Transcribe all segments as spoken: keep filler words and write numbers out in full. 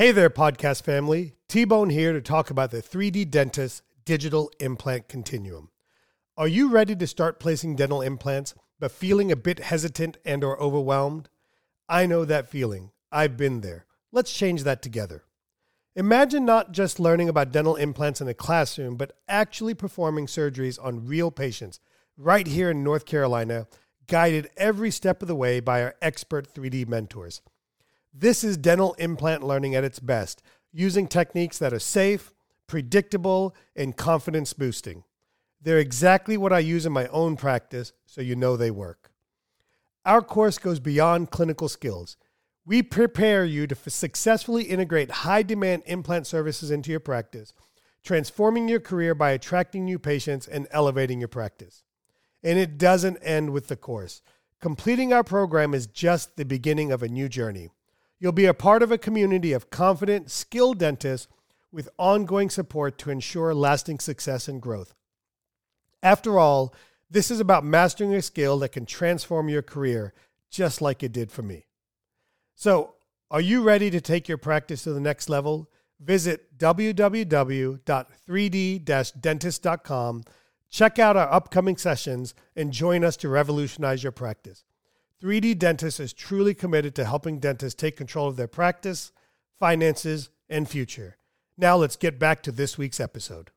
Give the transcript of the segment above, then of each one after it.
Hey there, podcast family. T-Bone here to talk about the three D Dentist Digital Implant Continuum. Are you ready to start placing dental implants, but feeling a bit hesitant and or overwhelmed? I know that feeling. I've been there. Let's change that together. Imagine not just learning about dental implants in a classroom, but actually performing surgeries on real patients right here in North Carolina, guided every step of the way by our expert three D mentors. This is dental implant learning at its best, using techniques that are safe, predictable, and confidence boosting. They're exactly what I use in my own practice, so you know they work. Our course goes beyond clinical skills. We prepare you to successfully integrate high-demand implant services into your practice, transforming your career by attracting new patients and elevating your practice. And it doesn't end with the course. Completing our program is just the beginning of a new journey. You'll be a part of a community of confident, skilled dentists with ongoing support to ensure lasting success and growth. After all, this is about mastering a skill that can transform your career, just like it did for me. So, are you ready to take your practice to the next level? Visit w w w dot three d dash dentist dot com, check out our upcoming sessions, and join us to revolutionize your practice. three D Dentist is truly committed to helping dentists take control of their practice, finances, and future. Now let's get back to this week's episode.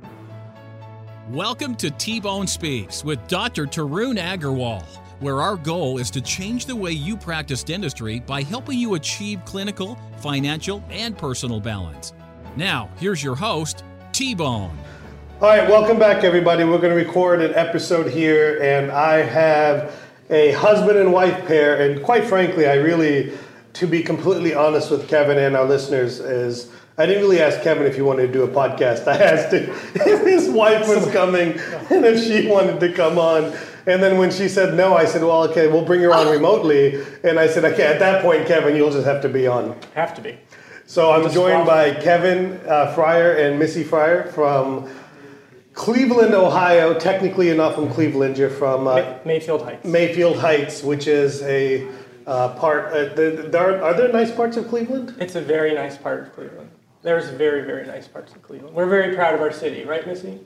Welcome to T-Bone Speaks with Doctor Tarun Agarwal, where our goal is to change the way you practice dentistry by helping you achieve clinical, financial, and personal balance. Now, here's your host, T-Bone. All right, welcome back, everybody. We're going to record an episode here, and I have a husband and wife pair, and quite frankly, I really, to be completely honest with Kevin and our listeners, is I didn't really ask Kevin if he wanted to do a podcast. I asked him if his wife was coming and if she wanted to come on. And then when she said no, I said, well, okay, we'll bring her on remotely. And I said, okay, at that point, Kevin, you'll just have to be on. Have to be. So I'm joined by Kevin uh, Fryer and Missy Fryer from Cleveland, Ohio. Technically, you're not from Cleveland. You're from uh, May- Mayfield Heights. Mayfield Heights, which is a uh, part. Uh, the, there are, are there nice parts of Cleveland? It's a very nice part of Cleveland. There's very, very nice parts of Cleveland. We're very proud of our city, right, Missy?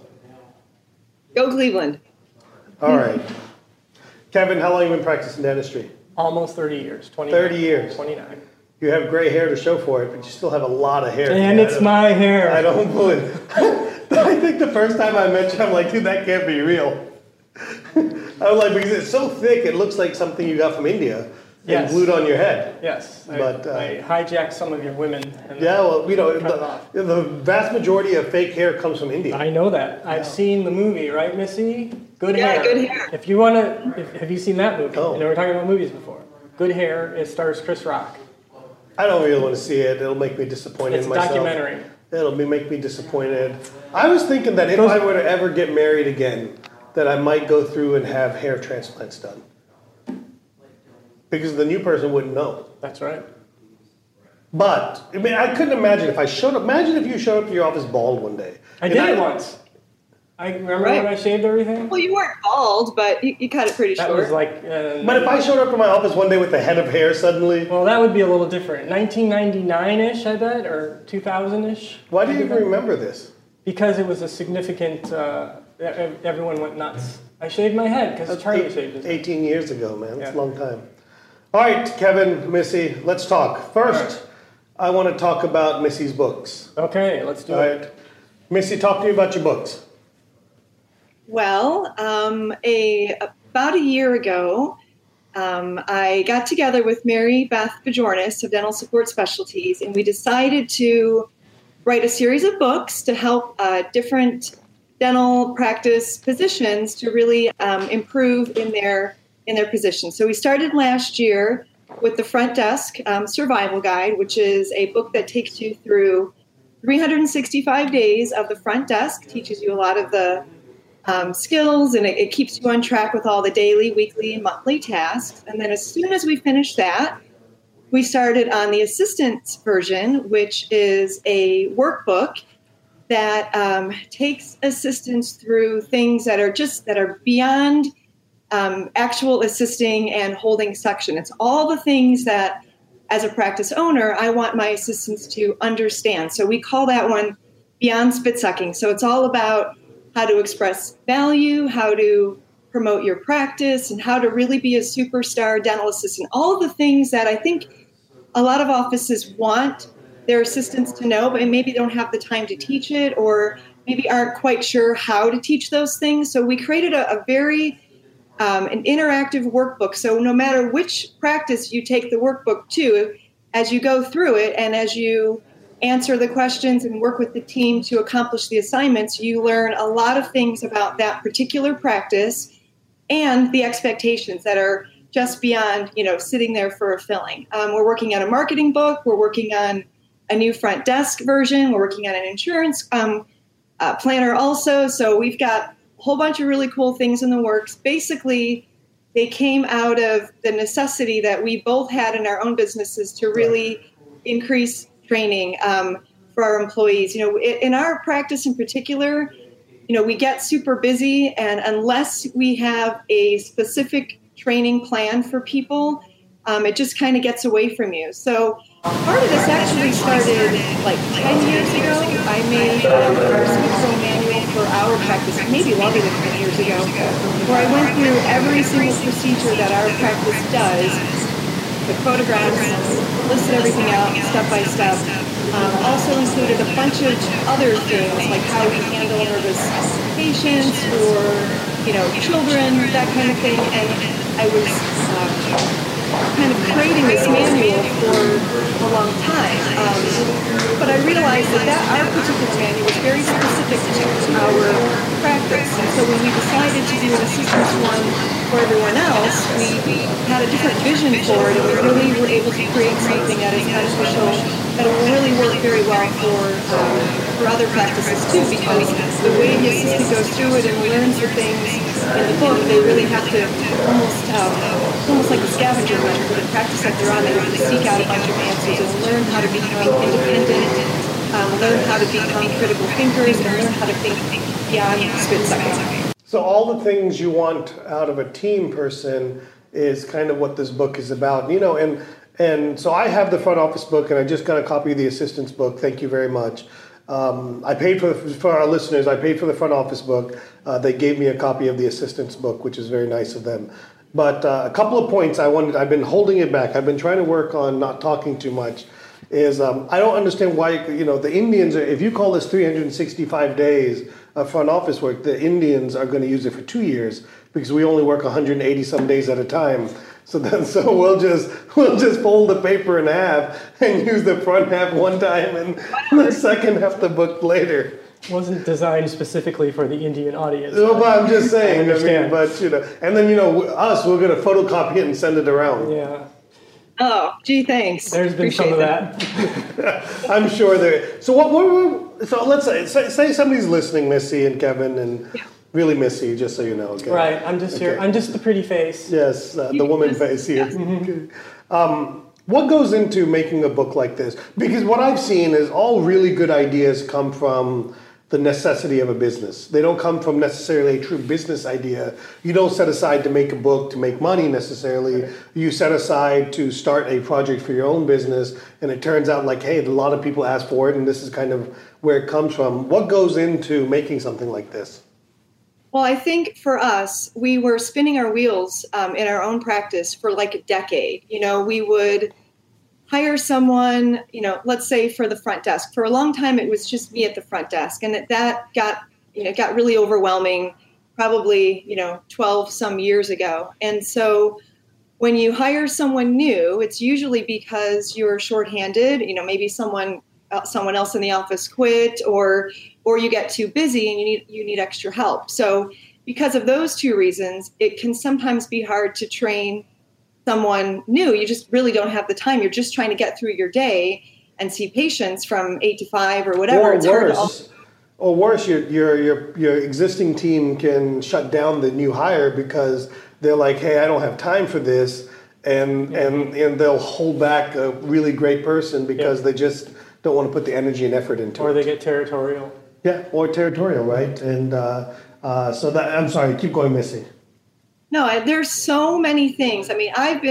Go Cleveland. All right. Kevin, how long have you been practicing dentistry? Almost thirty years. twenty thirty years. twenty-nine. You have gray hair to show for it, but you still have a lot of hair. And yeah, it's my hair. I don't believe I think the first time I met you, I'm like, dude, that can't be real. I was like, because it's so thick, it looks like something you got from India. Yes. And glued on your head. Yes. But, uh, I, I hijacked some of your women. And yeah, well, you know, cut it off. the, the vast majority of fake hair comes from India. I know that. I've seen the movie, right, Missy? Good Yeah, Hair. Good Hair. If you want to, have you seen that movie? Oh. You know, we're talking about movies before. Good Hair. It stars Chris Rock. I don't really want to see it. It'll make me disappointed It's in a myself. documentary. It'll be, make me disappointed. I was thinking that if I were to ever get married again, that I might go through and have hair transplants done. Because the new person wouldn't know. That's right. But, I mean, I couldn't imagine if I showed up. Imagine if you showed up to your office bald one day. I did it once. I remember Right. when I shaved everything. Well, you weren't bald, but you, you cut it pretty That short. was like. Uh, But if I showed up to my office one day with a head of hair suddenly, Well, that would be a little different. nineteen ninety-nine-ish, I bet, or two thousand-ish. why do you even remember this? Because it was a significant. Uh, e- everyone went nuts. I shaved my head because Charlie Eight- shaved his. eighteen years ago, man. It's Yeah. a long time. All right, Kevin, Missy, let's talk. First, I want to talk about Missy's books. Okay, let's do All it. right. Missy, talk to me about your books. Well, um, a about a year ago, um, I got together with Mary Beth Bajornis of Dental Support Specialties, and we decided to write a series of books to help uh, different dental practice physicians to really um, improve in their in their position. So we started last year with the Front Desk um, Survival Guide, which is a book that takes you through three hundred sixty-five days of the front desk, teaches you a lot of the um, skills, and it, it keeps you on track with all the daily, weekly, and monthly tasks. And then as soon as we finished that, we started on the assistance version, which is a workbook that um, takes assistants through things that are just that are beyond um, actual assisting and holding section. It's all the things that as a practice owner, I want my assistants to understand. So we call that one Beyond Spit Sucking. So it's all about how to express value, how to promote your practice, and how to really be a superstar dental assistant. All of the things that I think a lot of offices want their assistants to know, but maybe don't have the time to teach it, or maybe aren't quite sure how to teach those things. So we created a, a very um, an interactive workbook. So no matter which practice you take the workbook to, as you go through it and as you answer the questions and work with the team to accomplish the assignments, you learn a lot of things about that particular practice and the expectations that are just beyond, you know, sitting there for a filling. Um, we're working on a marketing book. We're working on a new front desk version. We're working on an insurance um, uh, planner also. So we've got a whole bunch of really cool things in the works. Basically, they came out of the necessity that we both had in our own businesses to really increase training um, for our employees. You know, in our practice in particular, you know, we get super busy, and unless we have a specific training plan for people, um, it just kind of gets away from you. So part of this actually started like ten years ago. I made um, our Smithsonian manual for our practice, maybe longer than ten years ago, where I went through every single procedure that our practice does, the photographs, listed everything out step by step. Um, also included a bunch of other things like how we handle nervous patients or, you know, children, that kind of thing. And I was um, kind of creating this manual for a long time. Um, but I realized that, that our particular manual was very specific to our practice. And so when we decided to do an assistance one for everyone else, we had a different vision for it, and we really were able to create something that is beneficial, that will really work very well for um, for other practices too, because the way the assistant goes through it and learns the things in the book, they really have to almost, um, almost like a scavenger hunt for the practice that they're on. They have to seek out a bunch of answers and learn how to become independent, um, learn how to become critical thinkers, and learn how to think beyond spit sucking. So all the things you want out of a team person is kind of what this book is about, you know, and and so I have the front office book, and I just got a copy of the assistant's book. Thank you very much. Um, I paid for for our listeners. I paid for the front office book. Uh, they gave me a copy of the assistant's book, which is very nice of them. But uh, a couple of points I wanted. I've been holding it back. I've been trying to work on not talking too much. Is um, I don't understand why, you know, the Indians are, if you call this three hundred sixty-five days of front office work, the Indians are going to use it for two years because we only work one hundred eighty some days at a time. So then, so we'll just we'll just fold the paper in half and use the front half one time and the second half the book later. Wasn't designed specifically for the Indian audience. Well, but I'm just saying. I I mean, but you know, and then you know, us, we're going to photocopy it and send it around. Yeah. Oh, gee, thanks. There's been Appreciate some of that. that. I'm sure there. So what? what so let's say, say say somebody's listening, Missy and Kevin, and yeah. Really Missy, just so you know. Okay? Right. I'm just okay. here. I'm just the pretty face. Yes, uh, the woman face here. Mm-hmm. um, what goes into making a book like this? Because what I've seen is all really good ideas come from the necessity of a business. They don't come from necessarily a true business idea. You don't set aside to make a book to make money necessarily. You set aside to start a project for your own business, and it turns out like, hey, a lot of people ask for it, and this is kind of where it comes from. What goes into making something like this? Well, I think for us, we were spinning our wheels um, in our own practice for like a decade. You know, we would hire someone, you know, let's say for the front desk. For a long time, it was just me at the front desk. And that got, you know, got really overwhelming probably, you know, twelve some years ago. And so when you hire someone new, it's usually because you're shorthanded, you know, maybe someone uh, someone else in the office quit, or or you get too busy and you need you need extra help. So because of those two reasons, it can sometimes be hard to train someone new. You just really don't have the time. You're just trying to get through your day and see patients from eight to five or whatever. Or it's worse, hard to or worse, your your your your existing team can shut down the new hire because they're like, hey, I don't have time for this, and yeah. and and they'll hold back a really great person because yeah. they just don't want to put the energy and effort into or it. Or they get territorial. Yeah, or territorial, right? And uh, uh, so that, I'm sorry, keep going, Missy. No, I, there's so many things. I mean, I've been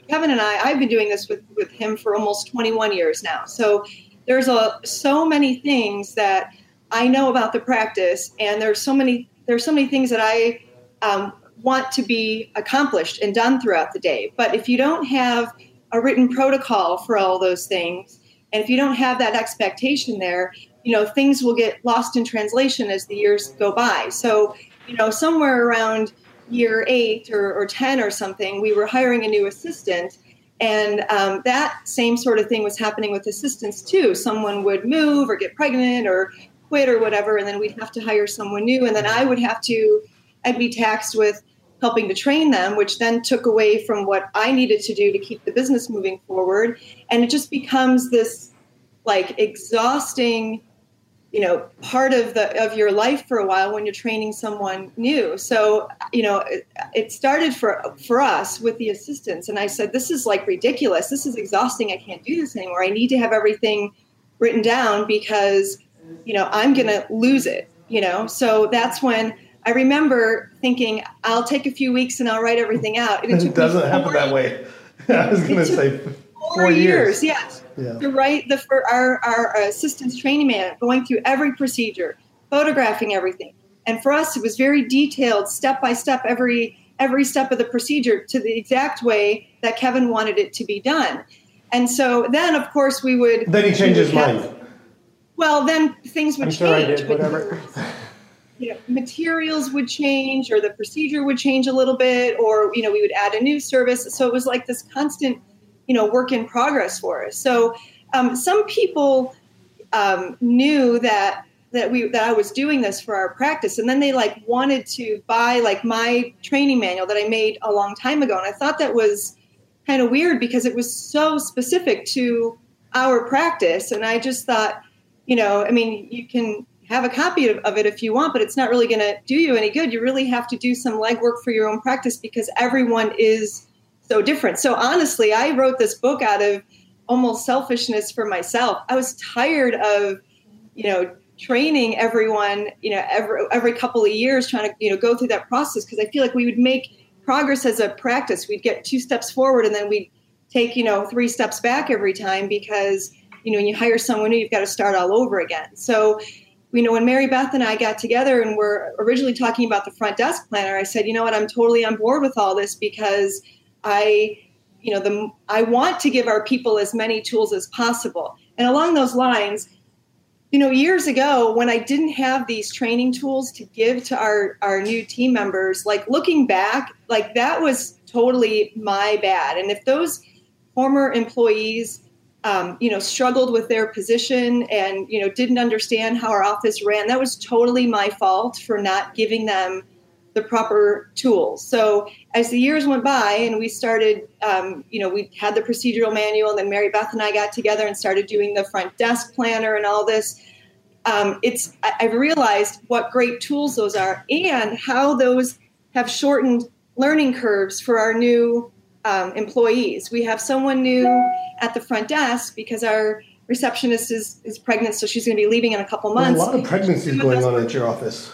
Kevin and I, I've been doing this with, with him for almost twenty-one years now. So there's a so many things that I know about the practice, and there's so many there's so many things that I um, want to be accomplished and done throughout the day. But if you don't have a written protocol for all those things, and if you don't have that expectation there, you know, things will get lost in translation as the years go by. So, you know, somewhere around year eight or, or ten or something, we were hiring a new assistant. And um, that same sort of thing was happening with assistants too. Someone would move or get pregnant or quit or whatever, and then we'd have to hire someone new. And then I would have to, I'd be taxed with helping to train them, which then took away from what I needed to do to keep the business moving forward. And it just becomes this like exhausting, you know, part of the of your life for a while when you're training someone new. So, you know, it, it started for for us with the assistants. And I said, this is like ridiculous. This is exhausting. I can't do this anymore. I need to have everything written down because, you know, I'm going to lose it, you know. So that's when I remember thinking, I'll take a few weeks and I'll write everything out. And it, it doesn't happen that way. I was going to say four, four years. years yes. Yeah. To write the for our, our assistants training manual, going through every procedure, photographing everything. And for us, it was very detailed, step by step, every every step of the procedure to the exact way that Kevin wanted it to be done. And so then, of course, we would... Then he changed his have, mind. Well, then things would I'm change. sure I did, whatever. You know, materials would change, or the procedure would change a little bit, or, you know, we would add a new service. So it was like this constant, you know, work in progress for us. So um, some people um, knew that that we that I was doing this for our practice, and then they like wanted to buy like my training manual that I made a long time ago, and I thought that was kind of weird because it was so specific to our practice, and I just thought, you know, I mean, you can have a copy of, of it if you want, but it's not really going to do you any good. You really have to do some legwork for your own practice because everyone is so different. So honestly, I wrote this book out of almost selfishness for myself. I was tired of, you know, training everyone, you know, every every couple of years, trying to, you know, go through that process, because I feel like we would make progress as a practice. We'd get two steps forward and then we'd take, you know, three steps back every time because, you know, when you hire someone new, you've got to start all over again. So, you know, when Mary Beth and I got together and were originally talking about the front desk planner, I said, you know what, I'm totally on board with all this because I, you know, the I want to give our people as many tools as possible. And along those lines, you know, years ago when I didn't have these training tools to give to our, our new team members, like looking back, like that was totally my bad. And if those former employees Um, you know, struggled with their position and, you know, didn't understand how our office ran, that was totally my fault for not giving them the proper tools. So as the years went by and we started, um, you know, we had the procedural manual, and then Mary Beth and I got together and started doing the front desk planner and all this. Um, it's I, I've realized what great tools those are and how those have shortened learning curves for our new Um, employees. We have someone new at the front desk because our receptionist is, is pregnant, so she's going to be leaving in a couple months. There's a lot of pregnancies going on at your office.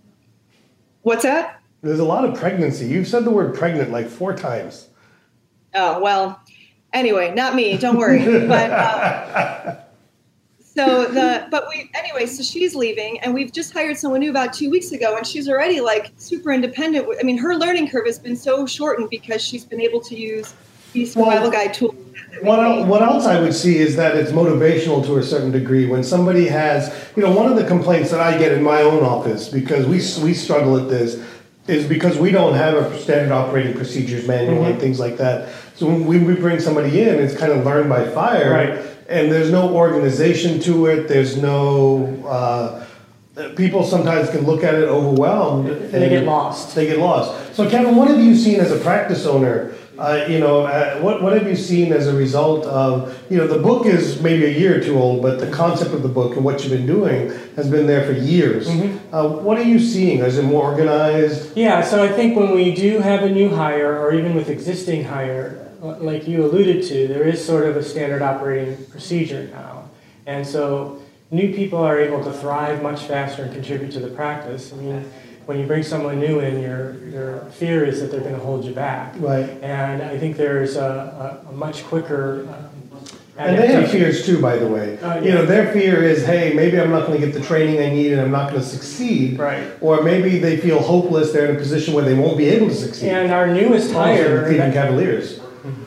What's that? There's a lot of pregnancy. You've said the word pregnant like four times. Oh, well, anyway, not me. Don't worry. But uh, so the but we anyway. So she's leaving, and we've just hired someone new about two weeks ago, and she's already like super independent. I mean, her learning curve has been so shortened because she's been able to use these survival guide tools. What, el- what else I would see is that it's motivational to a certain degree. When somebody has, you know, one of the complaints that I get in my own office, because we we struggle at this, is because we don't have a standard operating procedures manual Mm-hmm. and things like that. So when we, we bring somebody in, it's kind of learned by fire. Right. And there's no organization to it. There's no, uh, people sometimes can look at it overwhelmed. And they get lost. They get lost. So Kevin, what have you seen as a practice owner? Uh, you know, uh, what what have you seen as a result of, you know, the book is maybe a year or two old, but the concept of the book and what you've been doing has been there for years. Mm-hmm. Uh, what are you seeing? Is it more organized? Yeah, so I think when we do have a new hire, or even with existing hire, like you alluded to, there is sort of a standard operating procedure now. And so new people are able to thrive much faster and contribute to the practice. I mean, when you bring someone new in, your your fear is that they're going to hold you back. Right. And I think there's a, a, a much quicker um, and they have fears too, by the way. Uh, yeah. You know, their fear is, hey, maybe I'm not going to get the training I need and I'm not going to succeed. Right. Or maybe they feel hopeless, they're in a position where they won't be able to succeed. And our newest hire... Cleveland Cavaliers.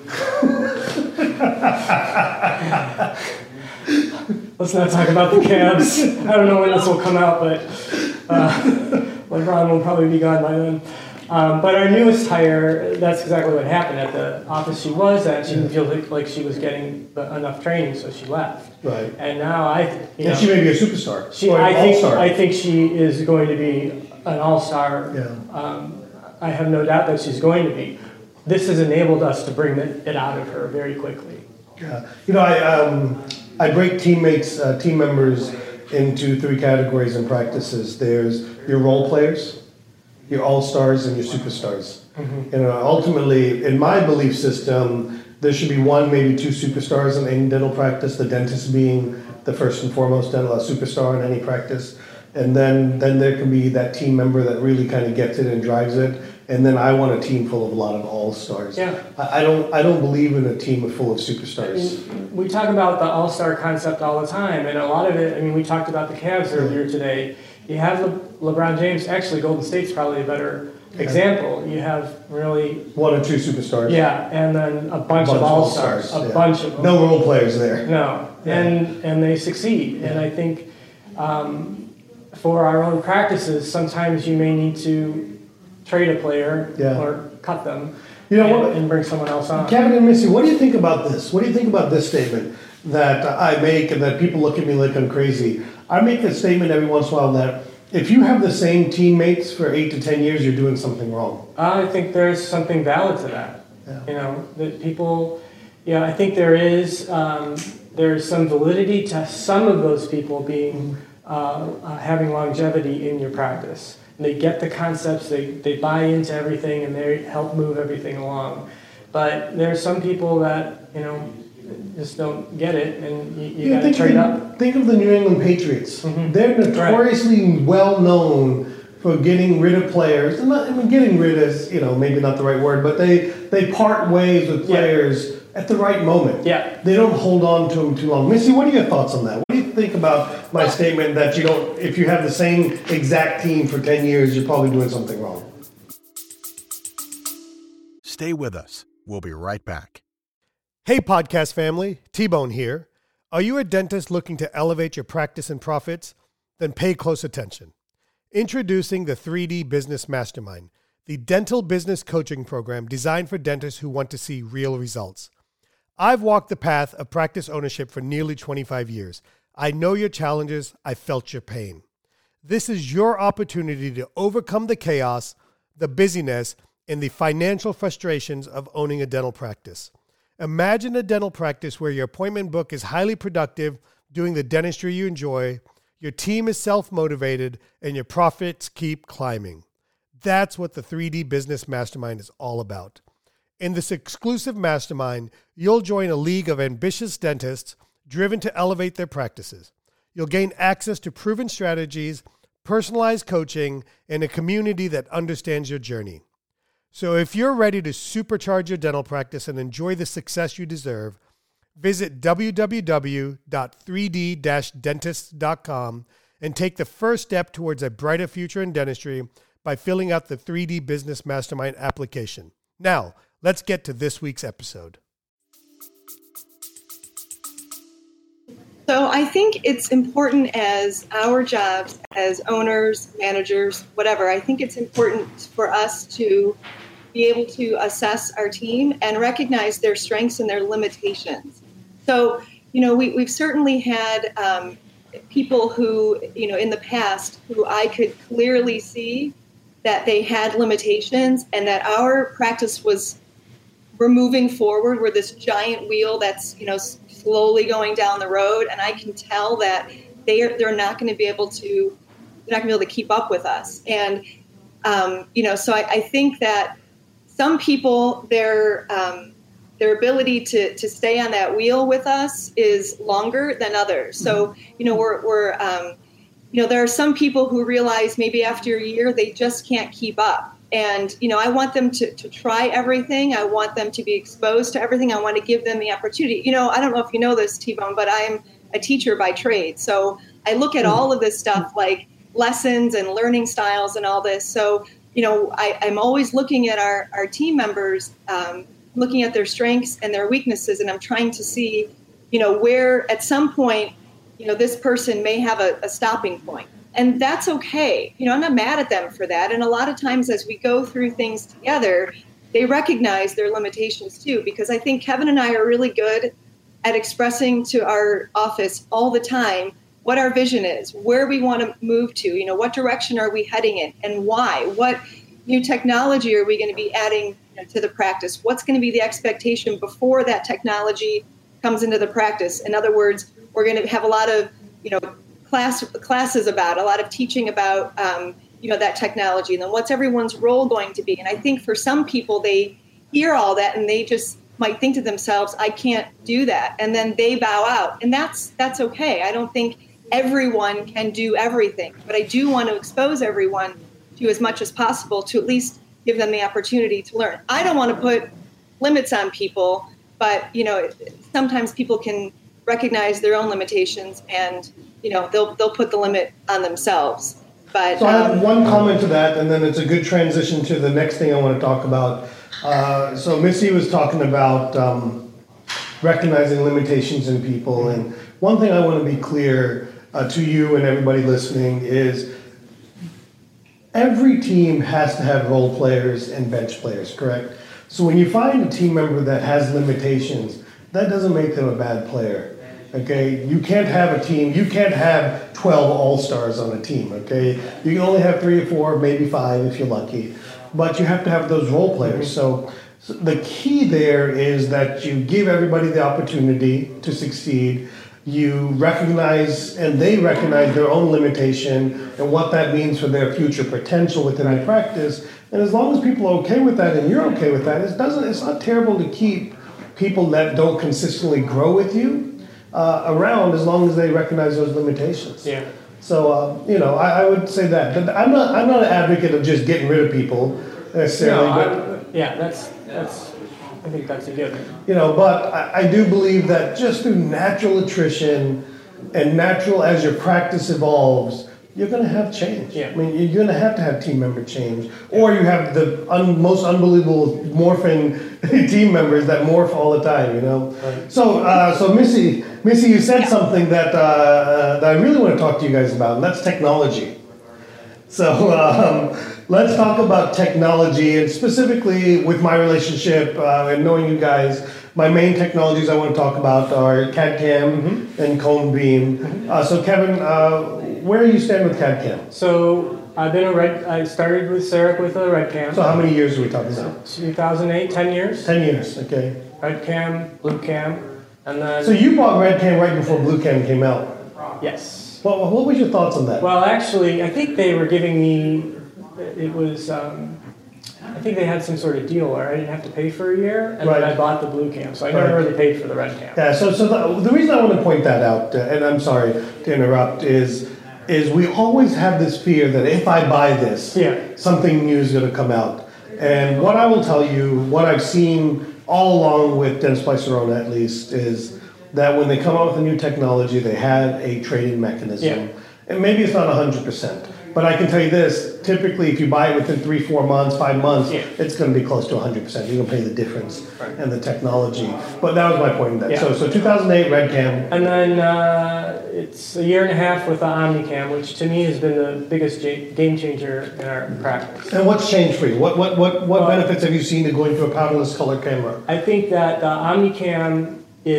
Let's not talk about the Cavs. I don't know when this will come out, but uh, LeBron will probably be gone by then. Um, but our newest hire, that's exactly what happened. At the office she was at, she didn't feel like, like she was getting enough training, so she left. Right. And now I, you know, and she may be a superstar. She, or an I think, all-star. I think she is going to be an all-star. Yeah. Um, I have no doubt that she's going to be. This has enabled us to bring it, it out of her very quickly. Yeah. You know, I um, I break teammates, uh, team members into three categories in practices. There's your role players, your all-stars, and your superstars. Mm-hmm. You know, ultimately, in my belief system, there should be one, maybe two superstars in any dental practice, the dentist being the first and foremost dental, a superstar in any practice. And then, then there can be that team member that really kind of gets it and drives it. And then I want a team full of a lot of all-stars. Yeah. I, I don't I don't believe in a team full of superstars. I mean, we talk about the all-star concept all the time, and a lot of it, I mean, we talked about the Cavs earlier today. You have Le- LeBron James, actually Golden State's probably a better yeah. example. You have really... One or two superstars. Yeah, and then a bunch, a bunch of all-stars. A yeah. bunch of them. No role players there. No, yeah. and and they succeed. Yeah. And I think um, for our own practices, sometimes you may need to trade a player yeah. or cut them, you know, and, what, and bring someone else on. Kevin and Missy, what do you think about this? What do you think about this statement that I make and that people look at me like I'm crazy? I make this statement every once in a while that if you have the same teammates for eight to ten years, you're doing something wrong. I think there's something valid to that. Yeah. You know, that people, yeah, I think there is, um, there's some validity to some of those people being, uh, uh, having longevity in your practice. They get the concepts, they, they buy into everything, and they help move everything along. But there's some people that, you know, just don't get it, and you, you, you got to trade the, up. Think of the New England Patriots. Mm-hmm. They're notoriously right. well known for getting rid of players. And not, I mean, getting rid is, you know, maybe not the right word, but they, they part ways with players yeah. at the right moment. Yeah. They don't hold on to them too long. Missy, what are your thoughts on that? What do you think about my statement that you don't, if you have the same exact team for ten years, you're probably doing something wrong? Stay with us. We'll be right back. Hey, podcast family, T-Bone here. Are you a dentist looking to elevate your practice and profits? Then pay close attention. Introducing the three D Business Mastermind, the dental business coaching program designed for dentists who want to see real results. I've walked the path of practice ownership for nearly twenty-five years. I know your challenges. I felt your pain. This is your opportunity to overcome the chaos, the busyness, and the financial frustrations of owning a dental practice. Imagine a dental practice where your appointment book is highly productive, doing the dentistry you enjoy, your team is self-motivated, and your profits keep climbing. That's what the three D Business Mastermind is all about. In this exclusive mastermind, you'll join a league of ambitious dentists driven to elevate their practices. You'll gain access to proven strategies, personalized coaching, and a community that understands your journey. So if you're ready to supercharge your dental practice and enjoy the success you deserve, visit w w w dot three d dash dentist dot com and take the first step towards a brighter future in dentistry by filling out the three D Business Mastermind application. Now, let's get to this week's episode. So I think it's important as our jobs as owners, managers, whatever, I think it's important for us to be able to assess our team and recognize their strengths and their limitations. So, you know, we, we've certainly had um, people who, you know, in the past who I could clearly see that they had limitations and that our practice was, we're moving forward. We're this giant wheel that's, you know, slowly going down the road. And I can tell that they are, they're not going to be able to, they're not going to be able to keep up with us. And, um, you know, so I, I think that some people, their um, their ability to to stay on that wheel with us is longer than others. So, you know, we're we're um, you know, there are some people who realize maybe after a year they just can't keep up. And, you know, I want them to, to try everything. I want them to be exposed to everything. I want to give them the opportunity. You know, I don't know if you know this, T-Bone, but I am a teacher by trade. So I look at all of this stuff like lessons and learning styles and all this. So, you know, I, I'm always looking at our, our team members, um, looking at their strengths and their weaknesses. And I'm trying to see, you know, where at some point, you know, this person may have a, a stopping point. And that's okay. You know, I'm not mad at them for that. And a lot of times as we go through things together, they recognize their limitations too, because I think Kevin and I are really good at expressing to our office all the time what our vision is, where we want to move to, you know, what direction are we heading in and why, what new technology are we going to be adding to the practice, what's going to be the expectation before that technology comes into the practice. In other words, we're going to have a lot of, you know, class classes about, a lot of teaching about, um, you know, that technology, and then what's everyone's role going to be. And I think for some people, they hear all that and they just might think to themselves, I can't do that. And then they bow out. And that's that's okay. I don't think everyone can do everything, but I do want to expose everyone to as much as possible to at least give them the opportunity to learn. I don't want to put limits on people, but, you know, sometimes people can recognize their own limitations and, you know, they'll they'll put the limit on themselves. But so I have um, one comment to that, and then it's a good transition to the next thing I want to talk about. Uh, so Missy was talking about um, recognizing limitations in people, and one thing I want to be clear uh, to you and everybody listening is every team has to have role players and bench players, correct? So when you find a team member that has limitations, that doesn't make them a bad player. Okay, you can't have a team, you can't have twelve all-stars on a team, okay? You can only have three or four, maybe five if you're lucky, but you have to have those role players. So, so the key there is that you give everybody the opportunity to succeed, you recognize and they recognize their own limitation and what that means for their future potential within the practice. And as long as people are okay with that and you're okay with that, it doesn't, it's not terrible to keep people that don't consistently grow with you Uh, around as long as they recognize those limitations. Yeah. So uh, you know, I, I would say that. But I'm not. I'm not an advocate of just getting rid of people necessarily. No, but I, yeah, that's that's. I think that's a given. you know, but I, I do believe that just through natural attrition and natural as your practice evolves, you're going to have change. Yeah. I mean, you're going to have to have team member change, or you have the un, most unbelievable morphing team members that morph all the time. You know. Right. So, uh, so Missy, Missy, you said Yeah. something that uh, uh, that I really want to talk to you guys about, and that's technology. So um, let's talk about technology, and specifically with my relationship uh, and knowing you guys. My main technologies I want to talk about are C A D CAM mm-hmm. and Cone Beam. Mm-hmm. Uh, so Kevin, uh, where do you stand with C A D CAM? So I've been a red. I started with Sarek with a RedCam. So how many years are we talking about? two thousand eight, ten years. Ten years, okay. RedCam, BlueCam, and then. So you bought RedCam right before BlueCam came out. Yes. Well, what was your thoughts on that? Well, actually, I think they were giving me. It was. Um, I think they had some sort of deal where I didn't have to pay for a year, and Right. then I bought the BlueCam, so I never Right. really paid for the RedCam. Yeah, so so the, the reason I want to point that out, uh, and I'm sorry to interrupt, is is we always have this fear that if I buy this, Yeah. something new is going to come out. And what I will tell you, what I've seen all along with Dentsply Sirona at least, is that when they come out with a new technology, they have a trade-in mechanism. Yeah. And maybe it's not one hundred percent. But I can tell you this, typically if you buy it within three, four months, five months, Yeah. it's going to be close to one hundred percent. You're going to pay the difference Right. and the technology. But that was my point in that. Yeah. So, so two thousand eight RedCam. And then uh, it's a year and a half with the OmniCam, which to me has been the biggest j- game changer in our practice. And what's changed for you? What what what, what Well, benefits have you seen to going to a powderless color camera? I think that the OmniCam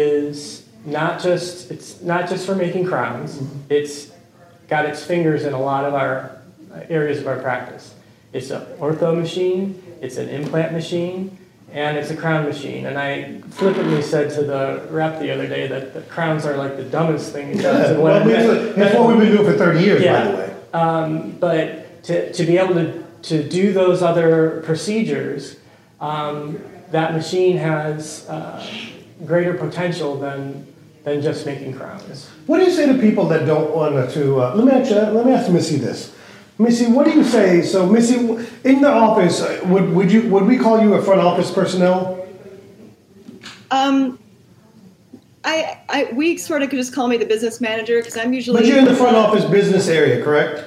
is not just it's not just for making crowns. Mm-hmm. It's got its fingers in a lot of our areas of our practice. It's an ortho machine, it's an implant machine, and it's a crown machine. And I flippantly said to the rep the other day that the crowns are like the dumbest thing he does. And Well, what I it's- meant- that's what we've been doing for thirty years, Yeah. by the way. Um, but to, to be able to, to do those other procedures, um, that machine has uh, greater potential than than just making crowns. What do you say to people that don't want to, uh, let me ask you, let me ask Missy this. Missy, what do you say? So Missy, in the office, would, would you, would we call you a front office personnel? Um, I, I, we sort of could just call me the business manager because I'm usually. But you're in the front office business area, correct?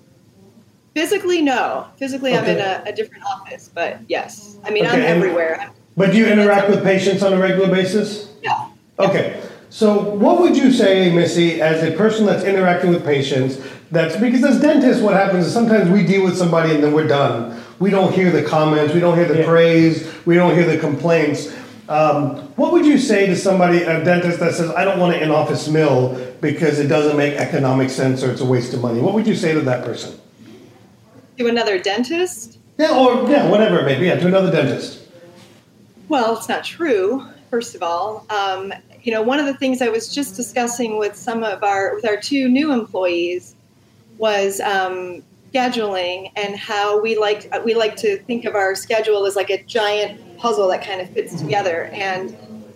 Physically, no. Physically, Okay. I'm in a, a different office, but yes. I mean, Okay, I'm and- everywhere. I'm, But do you interact with patients on a regular basis? yeah. Okay. So what would you say, Missy, as a person that's interacting with patients, that's because as dentists, what happens is sometimes we deal with somebody and then we're done. We don't hear the comments, we don't hear the Yeah. praise, we don't hear the complaints. Um, what would you say to somebody, a dentist that says, I don't want an in-office mill because it doesn't make economic sense or it's a waste of money? What would you say to that person? To another dentist? Yeah, or yeah, whatever it may be, yeah, to another dentist. Well, it's not true, first of all. Um, you know, one of the things I was just discussing with some of our, with our two new employees was um, scheduling and how we like, we like to think of our schedule as like a giant puzzle that kind of fits together. And,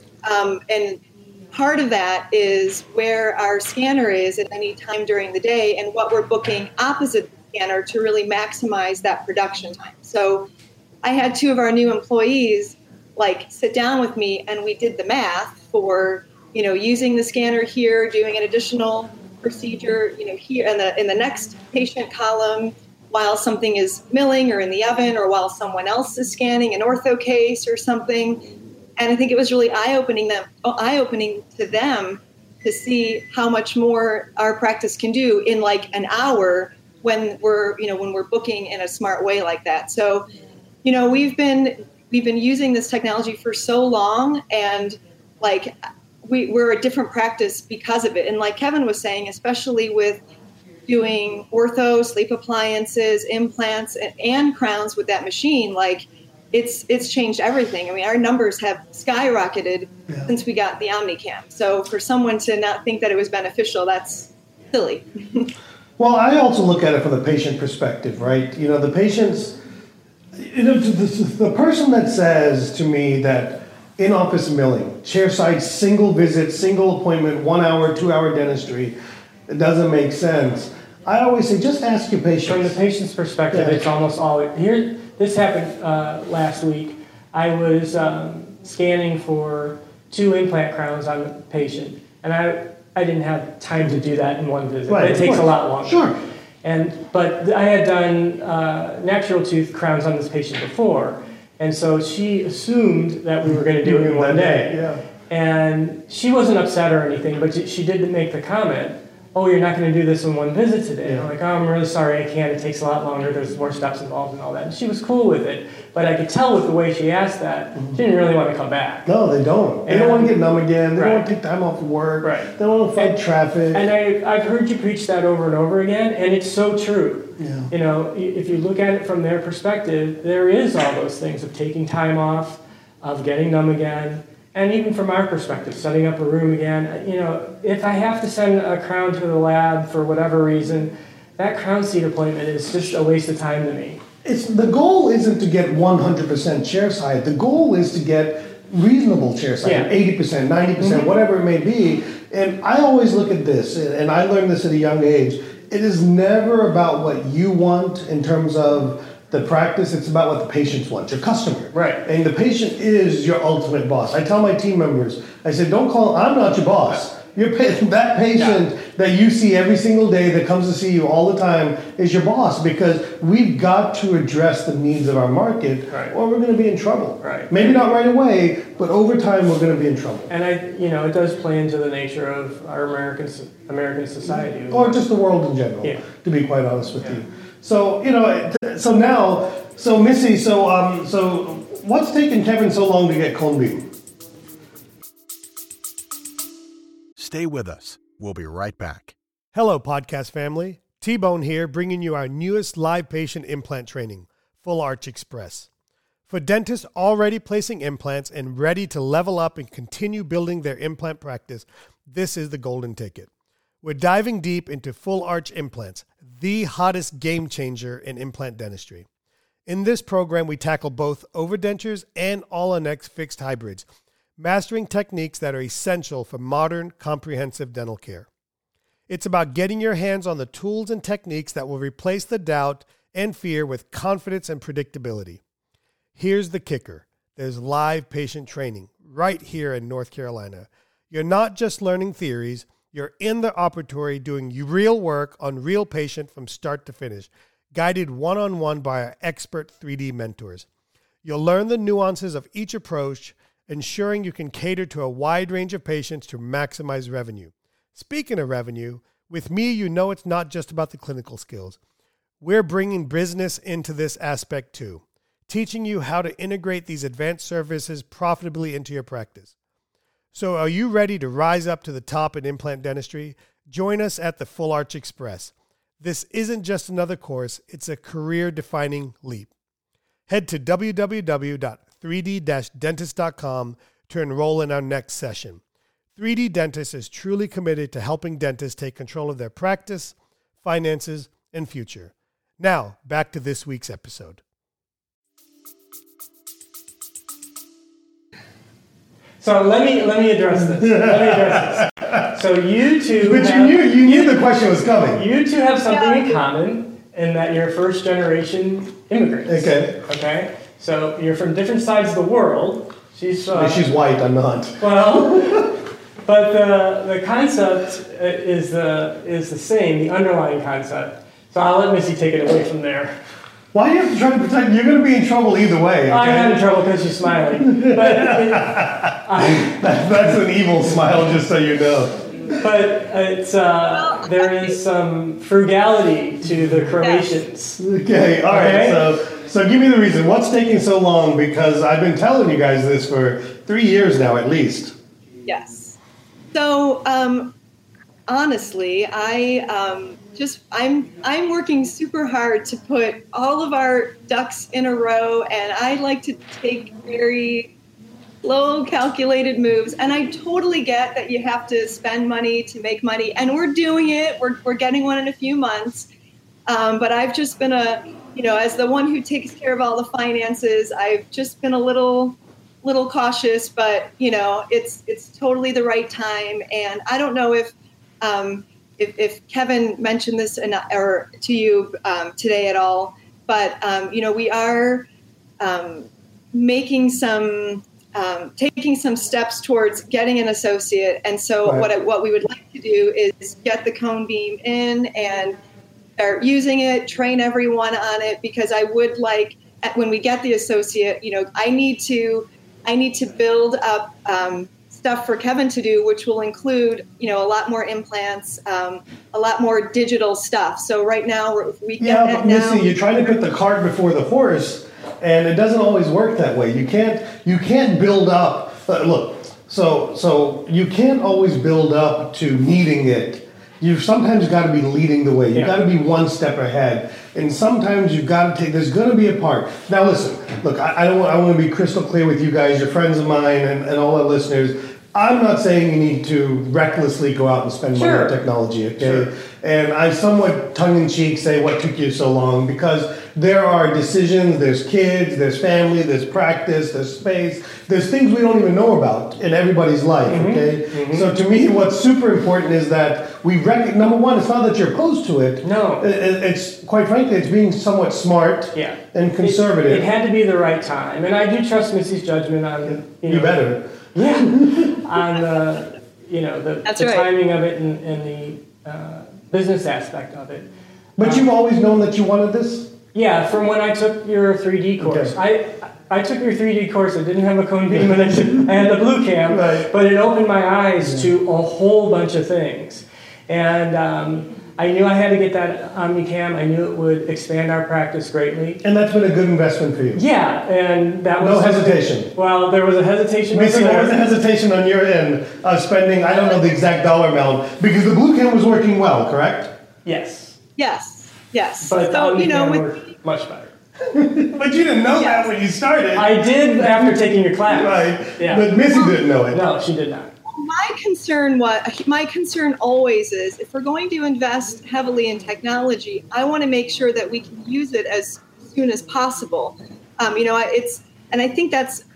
um, and part of that is where our scanner is at any time during the day and what we're booking opposite the scanner to really maximize that production time. So I had two of our new employees like sit down with me and we did the math for, you know, using the scanner here, doing an additional procedure, you know, here in the in the next patient column while something is milling or in the oven or while someone else is scanning an ortho case or something. And I think it was really eye-opening them eye-opening to them to see how much more our practice can do in like an hour when we're, you know, when we're booking in a smart way like that. So, you know, we've been We've been using this technology for so long, and like we, we're a different practice because of it. And like Kevin was saying, especially with doing ortho, sleep appliances, implants, and, and crowns with that machine, like it's it's changed everything. I mean, our numbers have skyrocketed yeah. since we got the OmniCam. So for someone to not think that it was beneficial, that's silly. Well, I also look at it from the patient perspective, right? You know, the patients. You know, the, the person that says to me that in-office milling, chairside, single visit, single appointment, one hour, two hour dentistry, it doesn't make sense. I always say, just ask your patient. From the patient's perspective, Yeah. it's almost always, here, this happened uh, last week. I was um, scanning for two implant crowns on the patient, and I, I didn't have time to do that in one visit. Right, it takes course. a lot longer. Sure. And but I had done uh, natural tooth crowns on this patient before, and so she assumed that we were going to do it in one day. Yeah. And she wasn't upset or anything, but she did make the comment, "Oh, you're not going to do this in one visit today." Yeah. I'm like, "Oh, I'm really sorry, I can't. It takes a lot longer. There's more steps involved and all that." And she was cool with it, but I could tell with the way she asked that, she didn't really want to come back. No, they don't. They And- don't want to get numb again. They Right. don't want to take time off of work. Right. They don't want to fight And- traffic. And I, I've heard you preach that over and over again, and it's so true. Yeah. You know, i- if you look at it from their perspective, there is all those things of taking time off, of getting numb again, and even from our perspective, setting up a room again. You know, if I have to send a crown to the lab for whatever reason, that crown seat appointment is just a waste of time to me. It's the goal isn't to get one hundred percent chair side. The goal is to get reasonable chair side, Yeah. eighty percent, ninety percent, Mhm. whatever it may be. And I always look at this, and I learned this at a young age. It is never about what you want in terms of the practice. It's about what the patients want, your customer. Right. And the patient is your ultimate boss. I tell my team members, I said, don't call, I'm not your boss. Your pa- that patient that you see every single day that comes to see you all the time is your boss, because we've got to address the needs of our market, Right. or we're going to be in trouble. Right. Maybe not right away, but over time we're going to be in trouble. And I, you know, it does play into the nature of our American so- American society. Or just the world in general, Yeah. to be quite honest with Yeah. you. So, you know, it- so now, so Missy, so um, so what's taken Kevin so long to get Cone Beam? Stay with us. We'll be right back. Hello, podcast family. T-Bone here, bringing you our newest live patient implant training, Full Arch Express. For dentists already placing implants and ready to level up and continue building their implant practice, this is the golden ticket. We're diving deep into Full Arch Implants, the hottest game changer in implant dentistry. In this program, we tackle both overdentures and All-on-X fixed hybrids, mastering techniques that are essential for modern, comprehensive dental care. It's about getting your hands on the tools and techniques that will replace the doubt and fear with confidence and predictability. Here's the kicker. There's live patient training right here in North Carolina. You're not just learning theories, you're in the operatory doing real work on real patient from start to finish, guided one-on-one by our expert three D mentors. You'll learn the nuances of each approach, ensuring you can cater to a wide range of patients to maximize revenue. Speaking of revenue, with me, you know it's not just about the clinical skills. We're bringing business into this aspect too, teaching you how to integrate these advanced services profitably into your practice. So are you ready to rise up to the top in implant dentistry? Join us at the Full Arch Express. This isn't just another course, it's a career-defining leap. Head to w w w dot three d dash dentist dot com to enroll in our next session. three D Dentist is truly committed to helping dentists take control of their practice, finances, and future. Now, back to this week's episode. So let me let me address this. Let me address this. So you two, But have, you knew you knew the question was coming. You two have something in common in that you're first generation immigrants. Okay. Okay. So you're from different sides of the world. She's uh, She's white. I'm not. well, but the the concept is the is the same. The underlying concept. So I'll let Missy take it away from there. Why do you have to try to pretend? You're going to be in trouble either way. Okay? I'm not in trouble because she's smiling. But it, I, that, that's an evil smile, just so you know. But it's uh, there is some frugality to the Croatians. Okay, all right. Okay? So, so give me the reason. What's taking so long? Because I've been telling you guys this for three years now, at least. Yes. So, um, honestly, I um, just I'm I'm working super hard to put all of our ducks in a row, and I like to take very slow, calculated moves. And I totally get that you have to spend money to make money, and we're doing it. We're we're getting one in a few months. Um, but I've just been a, you know, as the one who takes care of all the finances, I've just been a little, little cautious. But you know, it's it's totally the right time. And I don't know if um, if, if Kevin mentioned this in, or to you um, today at all. But um, you know, we are um, making some. Um, taking some steps towards getting an associate. And so right. what I, what we would like to do is get the cone beam in and start using it, train everyone on it, because I would like, when we get the associate, you know, I need to, I need to build up um, stuff for Kevin to do, which will include, you know, a lot more implants, um, a lot more digital stuff. So right now we're, we get Yeah, that but now. Missy, you're trying to put the cart before the horse. And it doesn't always work that way. You can't you can't build up. Uh, look, so so you can't always build up to needing it. You've sometimes got to be leading the way. You've Yeah. got to be one step ahead. And sometimes you've got to take. There's going to be a part. Now listen. Look, I, I don't. Want, I want to be crystal clear with you guys. You're friends of mine, and, and all our listeners. I'm not saying you need to recklessly go out and spend money Sure. on technology. Okay. Sure. And I somewhat tongue-in-cheek say, what took you so long? Because there are decisions, there's kids, there's family, there's practice, there's space, there's things we don't even know about in everybody's life, Mm-hmm. okay? Mm-hmm. So to me, what's super important is that we recognize, number one, it's not that you're opposed to it. No. It- it- It's, quite frankly, it's being somewhat smart Yeah. and conservative. It, it had to be the right time. And I do trust Missy's judgment on, you know. You better. Yeah. on the, you know, the, That's the right. timing of it and, and the uh, business aspect of it. But Um, you've always known that you wanted this? Yeah, from when I took your three D course. Okay. I I took your three D course. I didn't have a cone beam and I, did, I had the blue cam, Right. but it opened my eyes to a whole bunch of things. And um, I knew I had to get that OmniCam. I knew it would expand our practice greatly. And that's been a good investment for you. Yeah, and that was... No hesitation. Well, there was a hesitation. Missy, over what was the there. hesitation on your end of spending, I don't know the exact dollar amount, because the blue cam was working well, correct? Yes. Yes, yes. But so, the you know, OmniCam with, worked much better. But you didn't know Yes. that when you started. I did after taking your class. Right. Yeah. But Missy didn't know it. No, she did not. my concern what my concern always is, if we're going to invest heavily in technology, I want to make sure that we can use it as soon as possible. Um, you know, it's, and I think that's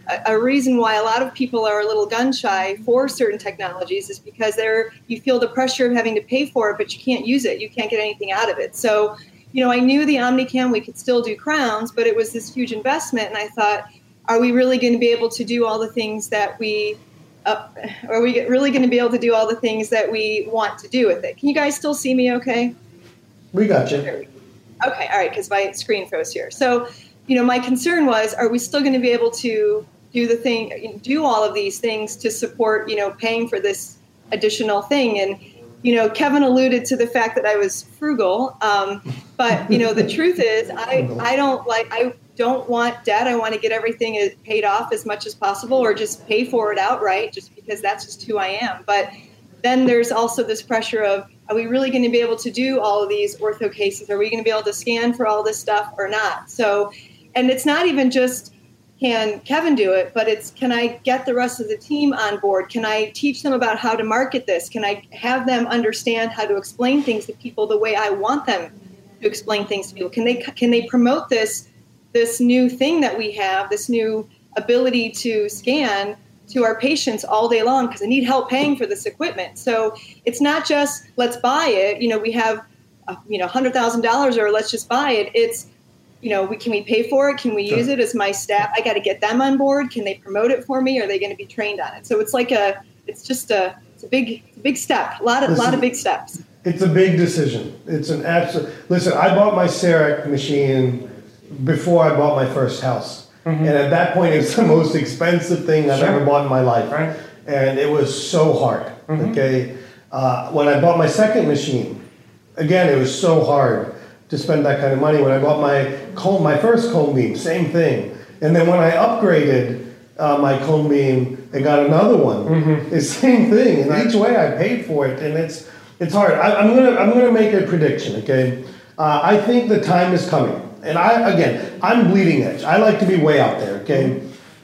a, a reason why a lot of people are a little gun shy for certain technologies is because they're you feel the pressure of having to pay for it, but you can't use it. You can't get anything out of it. So, you know, I knew the Omnicam, we could still do crowns, but it was this huge investment. And I thought, are we really going to be able to do all the things that we, uh, are we really going to be able to do all the things that we want to do with it? Can you guys still see me okay? We got you. Okay, all right, because my screen froze here. So, you know, my concern was, are we still going to be able to do the thing, do all of these things to support, you know, paying for this additional thing? And, you know, Kevin alluded to the fact that I was frugal, um, but, you know, the truth is I, I don't like, I don't want debt. I want to get everything paid off as much as possible, or just pay for it outright, just because that's just who I am. But then there's also this pressure of, are we really going to be able to do all of these ortho cases? Are we going to be able to scan for all this stuff or not? So, and it's not even just, can Kevin do it, but it's, can I get the rest of the team on board? Can I teach them about how to market this? Can I have them understand how to explain things to people the way I want them to explain things to people? Can they, can they promote this, this new thing that we have, this new ability to scan to our patients all day long, because I need help paying for this equipment. So it's not just, let's buy it. You know, we have, uh, you know, one hundred thousand dollars or let's just buy it. It's, you know, we, can we pay for it? Can we use it as my staff? I got to get them on board. Can they promote it for me? Are they going to be trained on it? So it's like a, it's just a, it's a big, it's a big step, a lot of, Listen, lot of big steps. It's a big decision. It's an absolute, listen, I bought my CEREC machine before I bought my first house. Mm-hmm. And at that point, it's the most expensive thing I've sure. ever bought in my life. Right. And it was so hard, mm-hmm. okay? Uh, when I bought my second machine, again, it was so hard to spend that kind of money. When I bought my cone, my first cone beam, same thing. And then when I upgraded uh, my cone beam and got another one, mm-hmm. it's the same thing. And right. each way I paid for it, and it's it's hard. I, I'm gonna I'm gonna make a prediction, okay? Uh, I think the time is coming. And I, again, I'm bleeding edge. I like to be way out there, okay?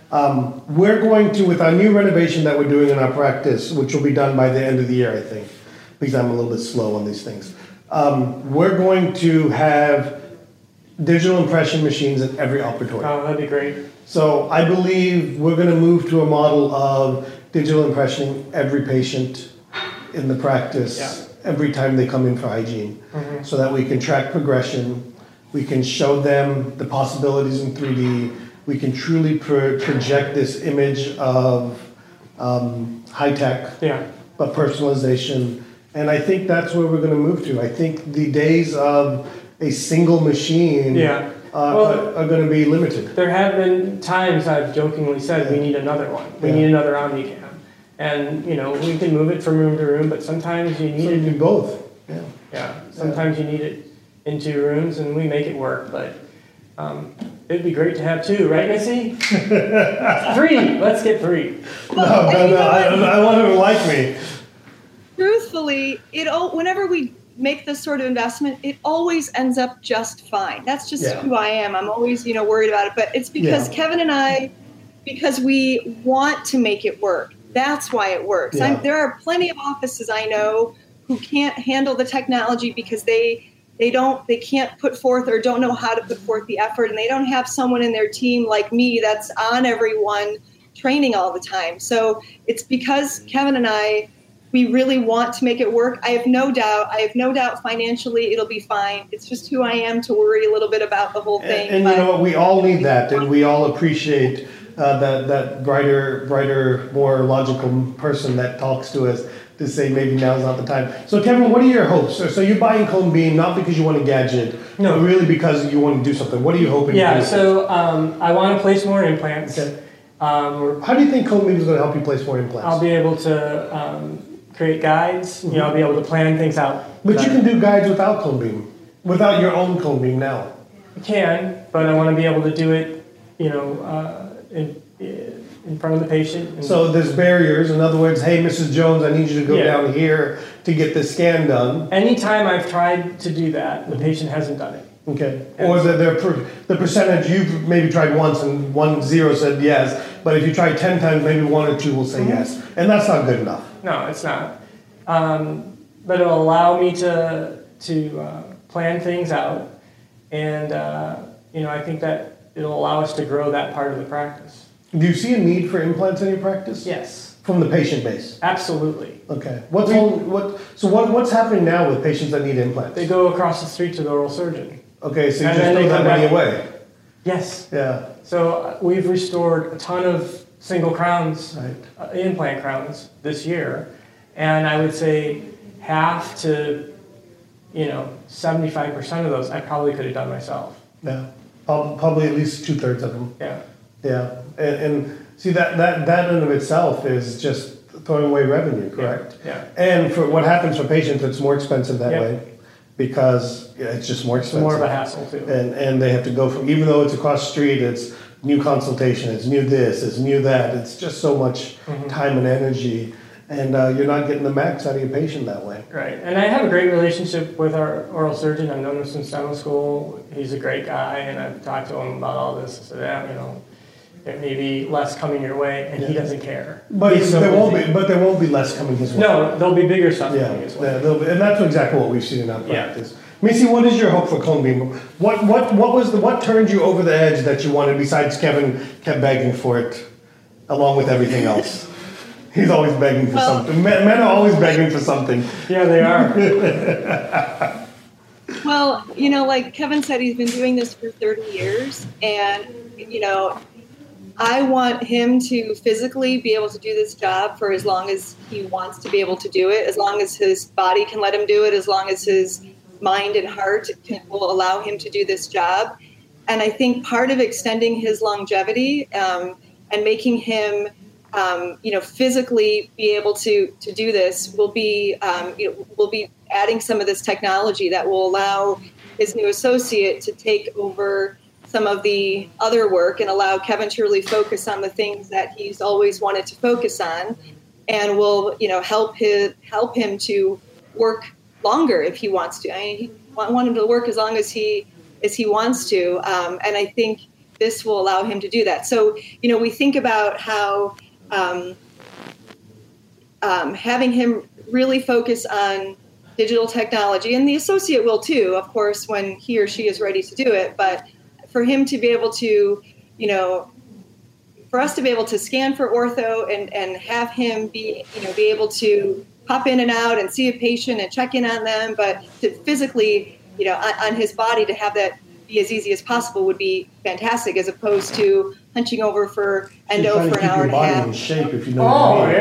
Um, we're going to, with our new renovation that we're doing in our practice, which will be done by the end of the year, I think, because I'm a little bit slow on these things. Um, we're going to have digital impression machines in every operatory. Oh, that'd be great. So I believe we're going to move to a model of digital impressioning every patient in the practice yeah. every time they come in for hygiene, mm-hmm. so that we can track progression. We can show them the possibilities in three D. We can truly pro- project this image of um, high tech, yeah. but personalization. And I think that's where we're going to move to. I think the days of a single machine yeah. uh, well, are, are going to be limited. There have been times I've jokingly said yeah. we need another one. We yeah. need another Omnicam. And, you know, we can move it from room to room, but sometimes you need so it. You do both. Yeah. Yeah. Sometimes yeah. you need it in two rooms, and we make it work, but um, it'd be great to have two, right, Missy? Three! Let's get three. No, no, no, I, I want her to like me. Truthfully, it all, whenever we make this sort of investment, it always ends up just fine. That's just yeah. who I am. I'm always, you know, worried about it, but it's because yeah. Kevin and I, because we want to make it work. That's why it works. Yeah. I'm, there are plenty of offices I know who can't handle the technology because they They don't, they can't put forth or don't know how to put forth the effort, and they don't have someone in their team like me that's on everyone training all the time. So it's because Kevin and I, we really want to make it work. I have no doubt, I have no doubt financially it'll be fine. It's just who I am to worry a little bit about the whole thing. And, and you know what, we all need that, and we all appreciate uh, that, that brighter, brighter, more logical person that talks to us to say maybe now's not the time. So Kevin, what are your hopes? So, so you're buying Cone Beam not because you want a gadget, no, but really because you want to do something. What are you hoping? Yeah, to do? so um, I want to place more implants. Okay. Um, How do you think Cone Beam is going to help you place more implants? I'll be able to um, create guides. Mm-hmm. You know, I'll be able to plan things out. But better. You can do guides without Cone Beam, without your own Cone Beam now. You can, but I want to be able to do it, you know, uh, in, in front of the patient. And so there's barriers. In other words, hey, Missus Jones, I need you to go yeah. down here to get this scan done. Anytime I've tried to do that, the patient hasn't done it. Okay. And or the, the, the percentage you've maybe tried once and one zero said yes, but if you try ten times, maybe one or two will say mm-hmm. yes. And that's not good enough. No, it's not. Um, but it'll allow me to, to uh, plan things out. And, uh, you know, I think that it'll allow us to grow that part of the practice. Do you see a need for implants in your practice? Yes. From the patient base? Absolutely. Okay. What's all, what? So what, what's happening now with patients that need implants? They go across the street to the oral surgeon. Okay, so you And just then throw they that come money back- away. Yes. Yeah. So uh, we've restored a ton of single crowns, Right. uh, implant crowns this year, and I would say half to, you know, seventy-five percent of those I probably could have done myself. Yeah. Prob- Probably at least two thirds of them. Yeah. Yeah. And, and see that that that in of itself is just throwing away revenue, correct? Yeah. And for what happens for patients, it's more expensive that Yeah. way because yeah, it's just more It's expensive. more of a hassle too. And and they have to go from, even though it's across the street, it's new consultation, it's new this, it's new that. It's just so much Mm-hmm. time and energy, and uh, you're not getting the max out of your patient that way. Right, and I have a great relationship with our oral surgeon. I've known him since dental school. He's a great guy, and I've talked to him about all this. I said, yeah, you know, there may be less coming your way, and he doesn't care. But He's it's, so there won't busy. be, but there won't be less coming his way. No, there'll be bigger stuff Yeah, coming his way. yeah, there'll be- and that's exactly what we've seen in our Yeah. practice. Missy, what is your hope for Cone Beam? What what what was the what turned you over the edge that you wanted besides Kevin kept begging for it, along with everything else? He's always begging for Well- something. Men, men are always begging for something. Yeah, they are. Well, you know, like Kevin said, he's been doing this for thirty years. And, you know, I want him to physically be able to do this job for as long as he wants to be able to do it, as long as his body can let him do it, as long as his mind and heart can, will allow him to do this job. And I think part of extending his longevity um, and making him Um, you know, physically be able to to do this will be, um, you know, will be adding some of this technology that will allow his new associate to take over some of the other work and allow Kevin to really focus on the things that he's always wanted to focus on, and will, you know, help his help him to work longer if he wants to. I mean, he want, want him to work as long as he as he wants to, um, and I think this will allow him to do that. So, you know, we think about how. Um, um, having him really focus on digital technology, and the associate will too, of course, when he or she is ready to do it. But for him to be able to, you know, for us to be able to scan for ortho and, and have him be, you know, be able to pop in and out and see a patient and check in on them, but to physically, you know, on, on his body to have that be as easy as possible would be fantastic, as opposed to hunching over for endo You're trying for to an keep hour your and a body half. in shape, if you know Oh, what I mean.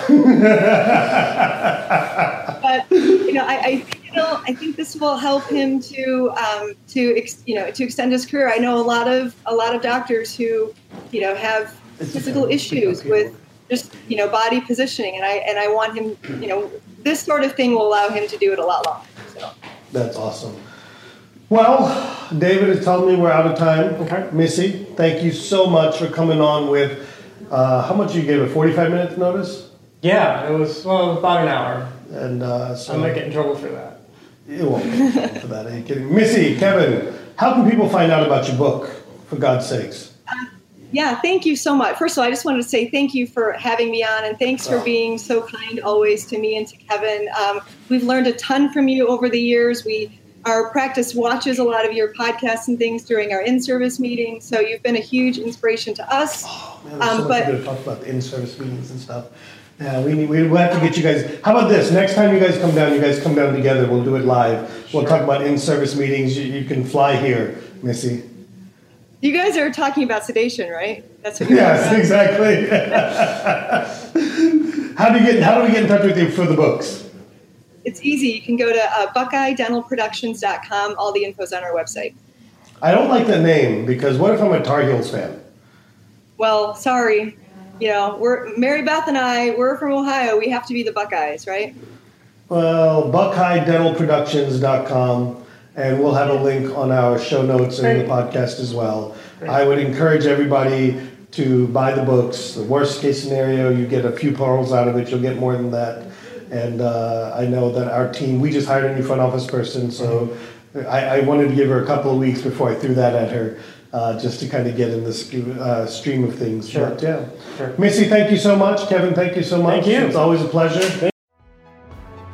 yeah. But you know, I, I think it'll, I think this will help him to um, to ex, you know to extend his career. I know a lot of a lot of doctors who, you know, have physical issues with just, you know, body positioning, and I and I want him, you know, this sort of thing will allow him to do it a lot longer. So. That's awesome. Well, David has told me we're out of time. Okay. Missy, thank you so much for coming on with, uh, how much you gave it, forty-five minutes notice? Yeah, it was, well, about an hour. And uh, so I might get in trouble for that. you won't get in trouble for that. Are you kidding? Missy, Kevin, how can people find out about your book, for God's sakes? Yeah, thank you so much. First of all, I just wanted to say thank you for having me on, and thanks for Oh. being so kind always to me and to Kevin. Um, we've learned a ton from you over the years. We Our practice watches a lot of your podcasts and things during our in-service meetings, so you've been a huge inspiration to us. Oh, man, there's so Um, much but- to talk about the in-service meetings and stuff. Yeah, we need, we, we'll have to get you guys. How about this? Next time you guys come down, you guys come down together. We'll do it live. We'll talk about in-service meetings. You, you can fly here, Missy. You guys are talking about sedation, right? That's what you're Yes, talking exactly. how do you get? How do we get in touch with you for the books? It's easy. You can go to uh, buckeye dental productions dot com. All the info's on our website. I don't like the name because what if I'm a Tar Heels fan? Well, sorry. You know, we're Mary Beth and I, we're from Ohio. We have to be the Buckeyes, right? Well, buckeye dental productions dot com, and we'll have a link on our show notes and the podcast as well. I would encourage everybody to buy the books. The worst case scenario, you get a few pearls out of it. You'll get more than that. And uh, I know that our team, we just hired a new front office person, so I, I wanted to give her a couple of weeks before I threw that at her, uh, just to kind of get in the sc- uh, stream of things. Sure. But, yeah. Sure. Missy, thank you so much. Kevin, thank you so much. Thank you. It's always a pleasure.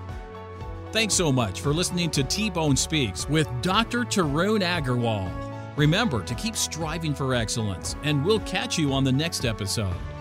Thanks so much for listening to T-Bone Speaks with Doctor Tarun Agarwal. Remember to keep striving for excellence, and we'll catch you on the next episode.